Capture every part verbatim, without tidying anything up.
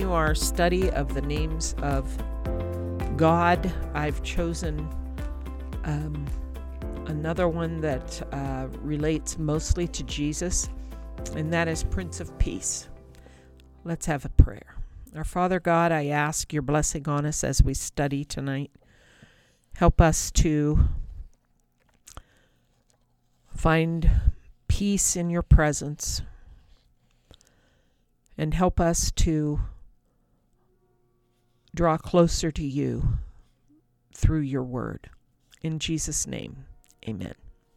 continue our study of the names of God. I've chosen um, another one that uh, relates mostly to Jesus, and that is Prince of Peace. Let's have a prayer. Our Father God, I ask your blessing on us as we study tonight. Help us to find peace in your presence, and help us to draw closer to you through your word. In Jesus' name, amen.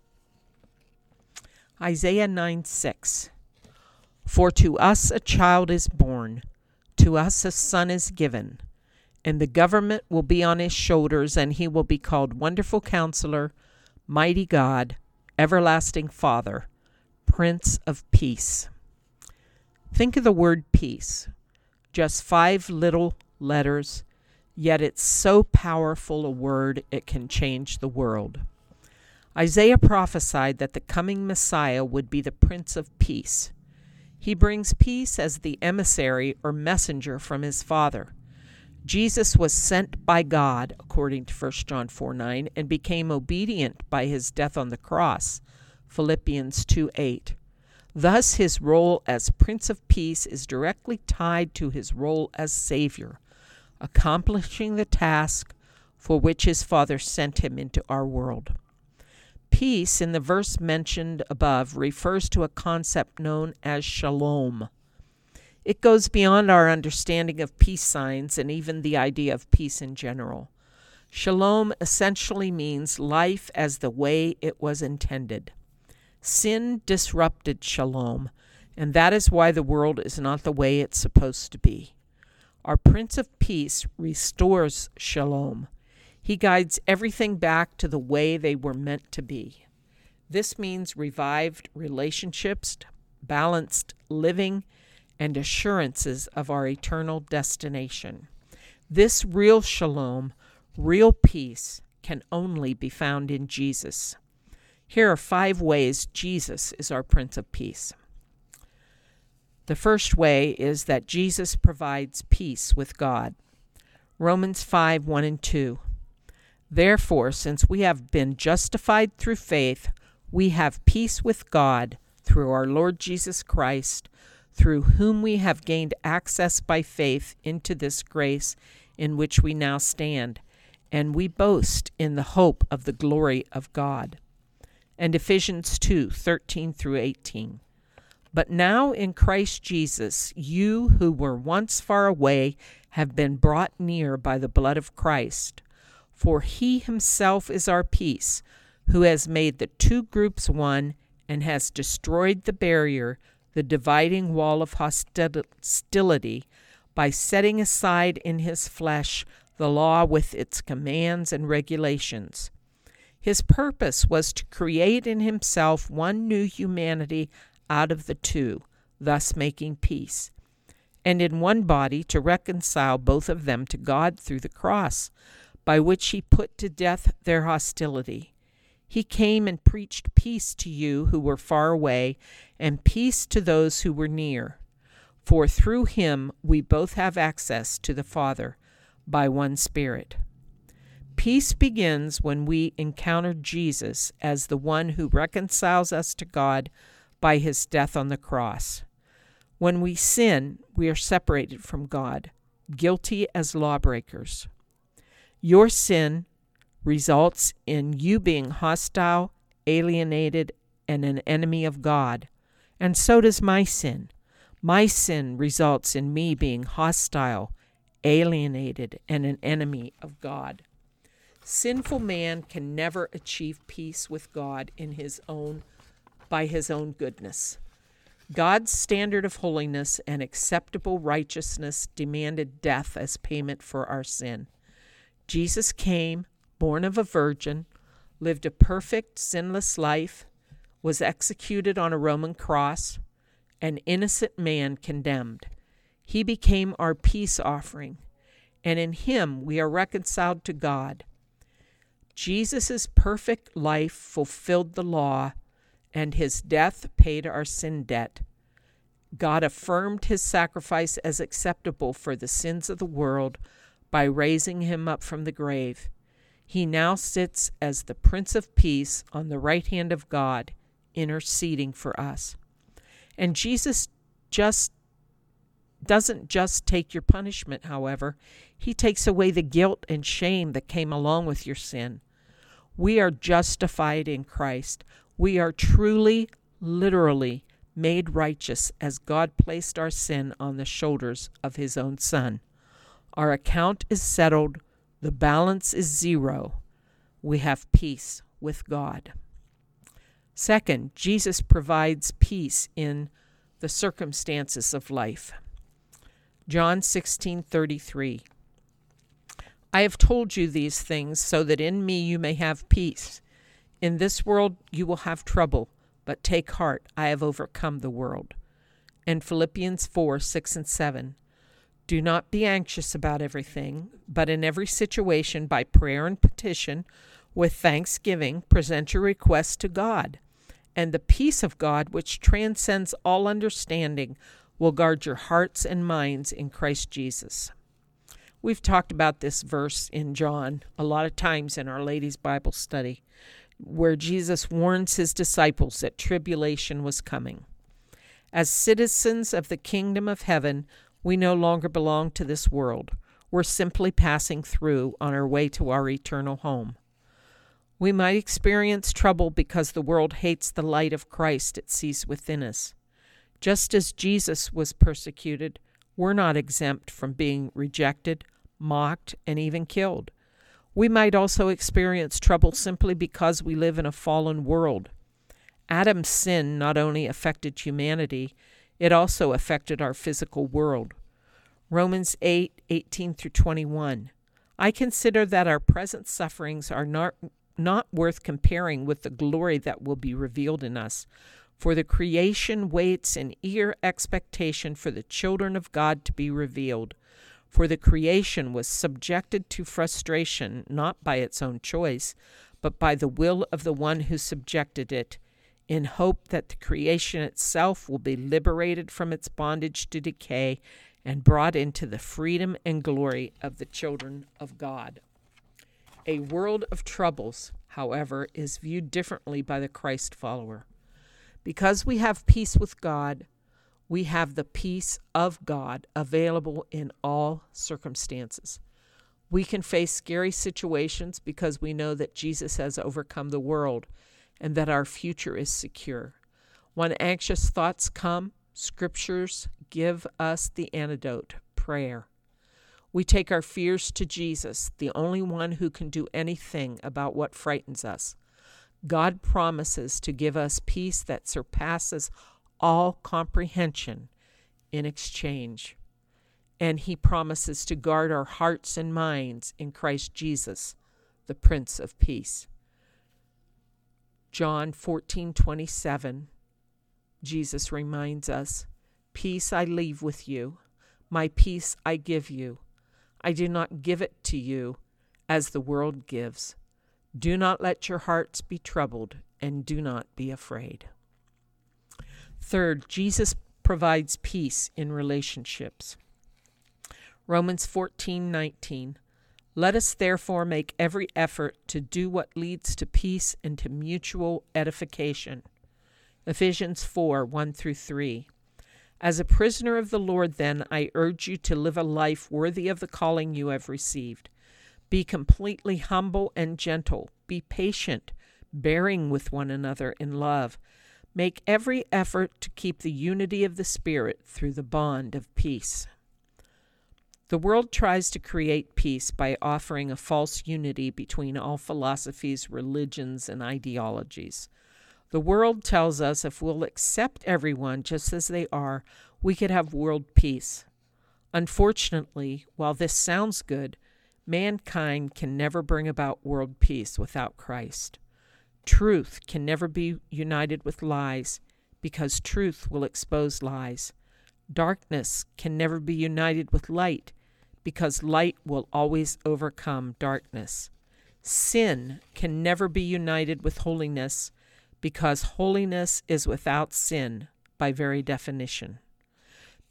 Isaiah nine six. For to us a child is born, to us a son is given, and the government will be on his shoulders, and he will be called Wonderful Counselor, Mighty God, Everlasting Father, Prince of Peace. Think of the word peace, just five little letters, yet it's so powerful a word it can change the world. Isaiah prophesied that the coming Messiah would be the Prince of Peace. He brings peace as the emissary or messenger from his Father. Jesus was sent by God, according to First John four nine, and became obedient by his death on the cross, Philippians two eight. Thus, his role as Prince of Peace is directly tied to his role as Savior, accomplishing the task for which his Father sent him into our world. Peace, in the verse mentioned above, refers to a concept known as shalom. It goes beyond our understanding of peace signs and even the idea of peace in general. Shalom essentially means life as the way it was intended. Sin disrupted shalom, and that is why the world is not the way it's supposed to be. Our Prince of Peace restores shalom. He guides everything back to the way they were meant to be. This means revived relationships, balanced living, and assurances of our eternal destination. This real shalom, real peace, can only be found in Jesus. Here are five ways Jesus is our Prince of Peace. The first way is that Jesus provides peace with God. Romans five one and two. Therefore, since we have been justified through faith, we have peace with God through our Lord Jesus Christ, through whom we have gained access by faith into this grace in which we now stand, and we boast in the hope of the glory of God. And Ephesians two thirteen through eighteen. But now in Christ Jesus, you who were once far away have been brought near by the blood of Christ. For he himself is our peace, who has made the two groups one and has destroyed the barrier, the dividing wall of hostility, by setting aside in his flesh the law with its commands and regulations. His purpose was to create in himself one new humanity out of the two, thus making peace, and in one body to reconcile both of them to God through the cross, by which he put to death their hostility. He came and preached peace to you who were far away, and peace to those who were near. For through him we both have access to the Father by one Spirit. Peace begins when we encounter Jesus as the one who reconciles us to God by his death on the cross. When we sin, we are separated from God, guilty as lawbreakers. Your sin results in you being hostile, alienated, and an enemy of God. And so does my sin. My sin results in me being hostile, alienated, and an enemy of God. Sinful man can never achieve peace with God in his own, by his own goodness. God's standard of holiness and acceptable righteousness demanded death as payment for our sin. Jesus came, born of a virgin, lived a perfect, sinless life, was executed on a Roman cross, an innocent man condemned. He became our peace offering, and in him we are reconciled to God. Jesus' perfect life fulfilled the law, and his death paid our sin debt. God affirmed his sacrifice as acceptable for the sins of the world by raising him up from the grave. He now sits as the Prince of Peace on the right hand of God, interceding for us. And Jesus just doesn't just take your punishment, however. He takes away the guilt and shame that came along with your sin. We are justified in Christ. We are truly, literally made righteous as God placed our sin on the shoulders of his own Son. Our account is settled. The balance is zero. We have peace with God. Second, Jesus provides peace in the circumstances of life. John sixteen thirty-three. I have told you these things so that in me you may have peace. In this world you will have trouble, but take heart, I have overcome the world. And Philippians four, six and seven. Do not be anxious about everything, but in every situation by prayer and petition, with thanksgiving, present your requests to God. And the peace of God, which transcends all understanding, will guard your hearts and minds in Christ Jesus. We've talked about this verse in John a lot of times in our ladies' Bible study, where Jesus warns his disciples that tribulation was coming. As citizens of the kingdom of heaven, we no longer belong to this world. We're simply passing through on our way to our eternal home. We might experience trouble because the world hates the light of Christ it sees within us. Just as Jesus was persecuted, we're not exempt from being rejected, mocked, and even killed. We might also experience trouble simply because we live in a fallen world. Adam's sin not only affected humanity, it also affected our physical world. Romans eight, eighteen through twenty-one. I consider that our present sufferings are not, not worth comparing with the glory that will be revealed in us. For the creation waits in eager expectation for the children of God to be revealed. For the creation was subjected to frustration, not by its own choice, but by the will of the one who subjected it, in hope that the creation itself will be liberated from its bondage to decay and brought into the freedom and glory of the children of God. A world of troubles, however, is viewed differently by the Christ follower. Because we have peace with God, we have the peace of God available in all circumstances. We can face scary situations because we know that Jesus has overcome the world and that our future is secure. When anxious thoughts come, scriptures give us the antidote, prayer. We take our fears to Jesus, the only one who can do anything about what frightens us. God promises to give us peace that surpasses all comprehension in exchange. And he promises to guard our hearts and minds in Christ Jesus, the Prince of Peace. John fourteen twenty-seven, Jesus reminds us, Peace I leave with you, my peace I give you. I do not give it to you as the world gives. Do not let your hearts be troubled, and do not be afraid. Third, Jesus provides peace in relationships. Romans fourteen nineteen. Let us therefore make every effort to do what leads to peace and to mutual edification. Ephesians four, one through three. As a prisoner of the Lord, then, I urge you to live a life worthy of the calling you have received. Be completely humble and gentle. Be patient, bearing with one another in love. Make every effort to keep the unity of the Spirit through the bond of peace. The world tries to create peace by offering a false unity between all philosophies, religions, and ideologies. The world tells us if we'll accept everyone just as they are, we could have world peace. Unfortunately, while this sounds good, mankind can never bring about world peace without Christ. Truth can never be united with lies because truth will expose lies. Darkness can never be united with light because light will always overcome darkness. Sin can never be united with holiness because holiness is without sin by very definition.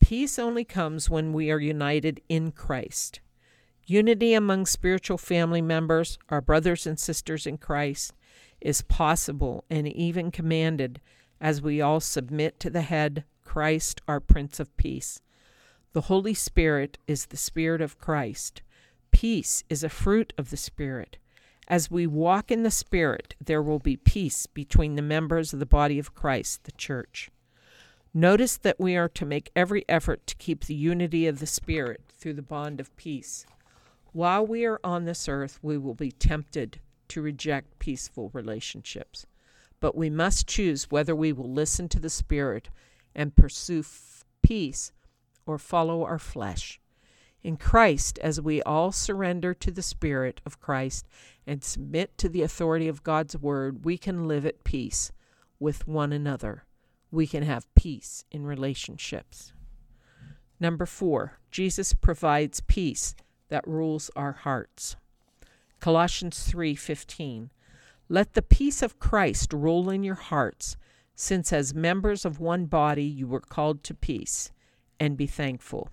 Peace only comes when we are united in Christ. Unity among spiritual family members, our brothers and sisters in Christ, is possible and even commanded as we all submit to the head, Christ, our Prince of Peace. The Holy Spirit is the Spirit of Christ. Peace is a fruit of the Spirit. As we walk in the Spirit, there will be peace between the members of the body of Christ, the church. Notice that we are to make every effort to keep the unity of the Spirit through the bond of peace. While we are on this earth, we will be tempted to reject peaceful relationships, but we must choose whether we will listen to the Spirit and pursue f- peace or follow our flesh. In Christ, as we all surrender to the Spirit of Christ and submit to the authority of God's Word, we can live at peace with one another. We can have peace in relationships. Number four, Jesus provides peace that rules our hearts. Colossians three fifteen. Let the peace of Christ rule in your hearts, since as members of one body you were called to peace, and be thankful.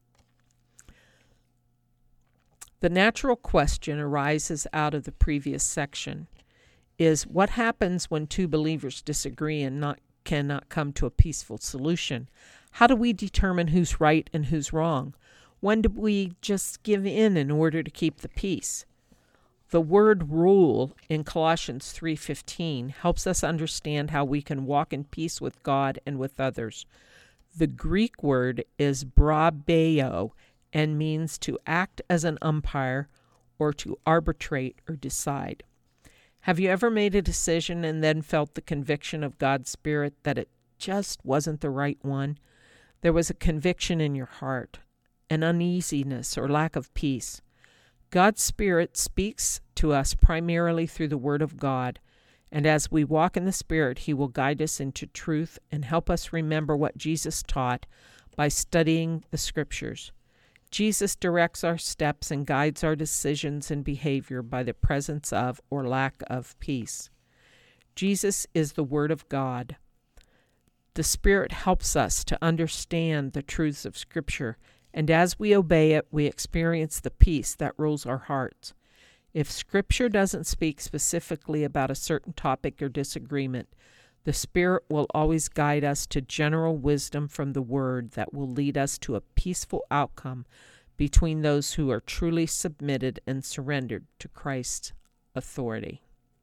The natural question arises out of the previous section is what happens when two believers disagree and not cannot come to a peaceful solution? How do we determine who's right and who's wrong? When do we just give in in order to keep the peace? The word rule in Colossians three fifteen helps us understand how we can walk in peace with God and with others. The Greek word is brabeo and means to act as an umpire or to arbitrate or decide. Have you ever made a decision and then felt the conviction of God's Spirit that it just wasn't the right one? There was a conviction in your heart, an uneasiness or lack of peace. God's Spirit speaks to us primarily through the Word of God, and as we walk in the Spirit, He will guide us into truth and help us remember what Jesus taught by studying the Scriptures. Jesus directs our steps and guides our decisions and behavior by the presence of or lack of peace. Jesus is the Word of God. The Spirit helps us to understand the truths of Scripture, and as we obey it, we experience the peace that rules our hearts. If Scripture doesn't speak specifically about a certain topic or disagreement, the Spirit will always guide us to general wisdom from the Word that will lead us to a peaceful outcome between those who are truly submitted and surrendered to Christ's authority.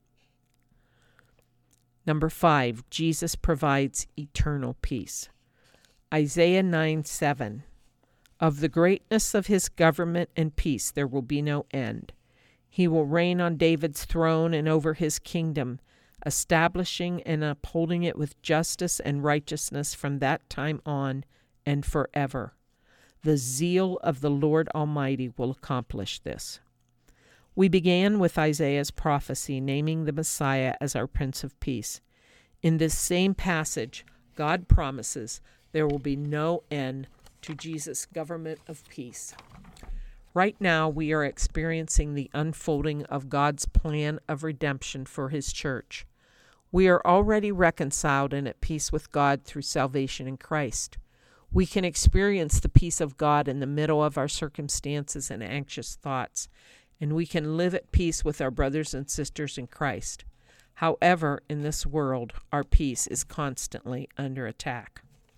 Number five, Jesus provides eternal peace. Isaiah nine seven. Of the greatness of his government and peace there will be no end. He will reign on David's throne and over his kingdom, establishing and upholding it with justice and righteousness from that time on and forever. The zeal of the Lord Almighty will accomplish this. We began with Isaiah's prophecy naming the Messiah as our Prince of Peace. In this same passage, God promises there will be no end to Jesus' government of peace. Right now, we are experiencing the unfolding of God's plan of redemption for His church. We are already reconciled and at peace with God through salvation in Christ. We can experience the peace of God in the middle of our circumstances and anxious thoughts, and we can live at peace with our brothers and sisters in Christ. However, in this world, our peace is constantly under attack.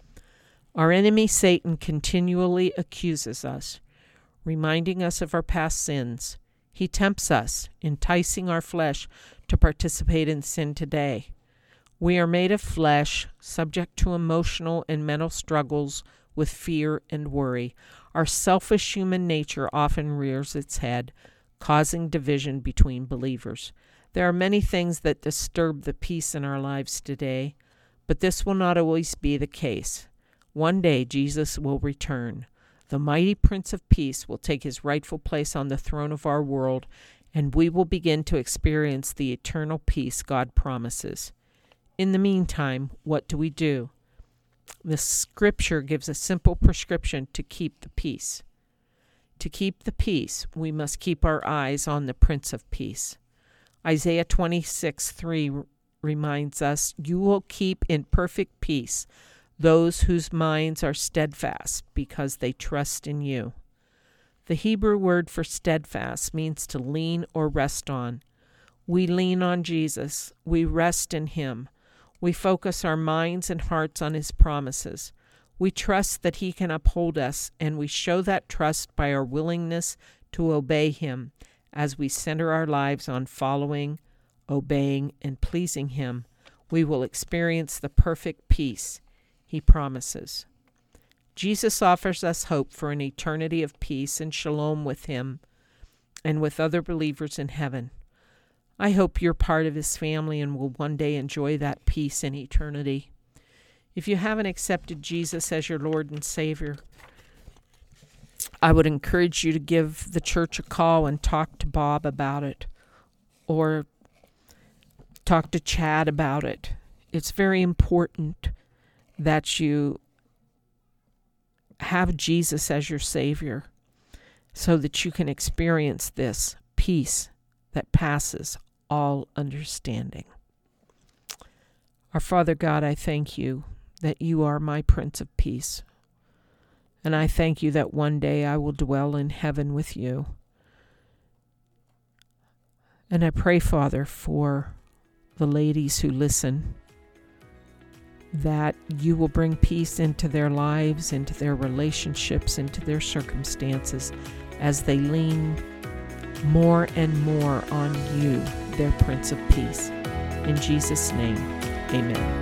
Our enemy Satan continually accuses us, reminding us of our past sins. He tempts us, enticing our flesh to participate in sin today. We are made of flesh, subject to emotional and mental struggles with fear and worry. Our selfish human nature often rears its head, causing division between believers. There are many things that disturb the peace in our lives today, but this will not always be the case. One day Jesus will return. The mighty Prince of Peace will take his rightful place on the throne of our world, and we will begin to experience the eternal peace God promises. In the meantime, what do we do? The Scripture gives a simple prescription to keep the peace. To keep the peace, we must keep our eyes on the Prince of Peace. Isaiah twenty-six three reminds us, "You will keep in perfect peace those whose minds are steadfast because they trust in you. The Hebrew word for steadfast means to lean or rest on. We lean on Jesus. We rest in him. We focus our minds and hearts on his promises. We trust that he can uphold us, and we show that trust by our willingness to obey him as we center our lives on following, obeying, and pleasing him. We will experience the perfect peace he promises. Jesus offers us hope for an eternity of peace and shalom with him and with other believers in heaven. I hope you're part of his family and will one day enjoy that peace in eternity. If you haven't accepted Jesus as your Lord and Savior, I would encourage you to give the church a call and talk to Bob about it, or talk to Chad about it. It's very important that you have Jesus as your Savior so that you can experience this peace that passes all understanding. Our Father God, I thank you that you are my Prince of Peace. And I thank you that one day I will dwell in heaven with you. And I pray, Father, for the ladies who listen, that you will bring peace into their lives, into their relationships, into their circumstances, as they lean more and more on you, their Prince of Peace. In Jesus' name, amen.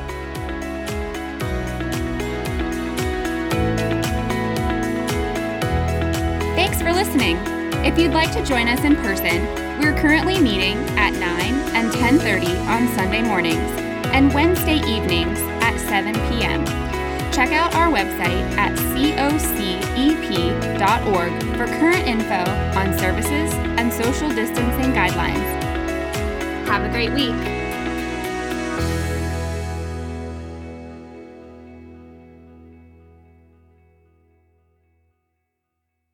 Thanks for listening. If you'd like to join us in person, we're currently meeting at nine and ten thirty on Sunday mornings and Wednesday evenings at seven p.m. Check out our website at C O C E P dot org for current info on services and social distancing guidelines. Have a great week.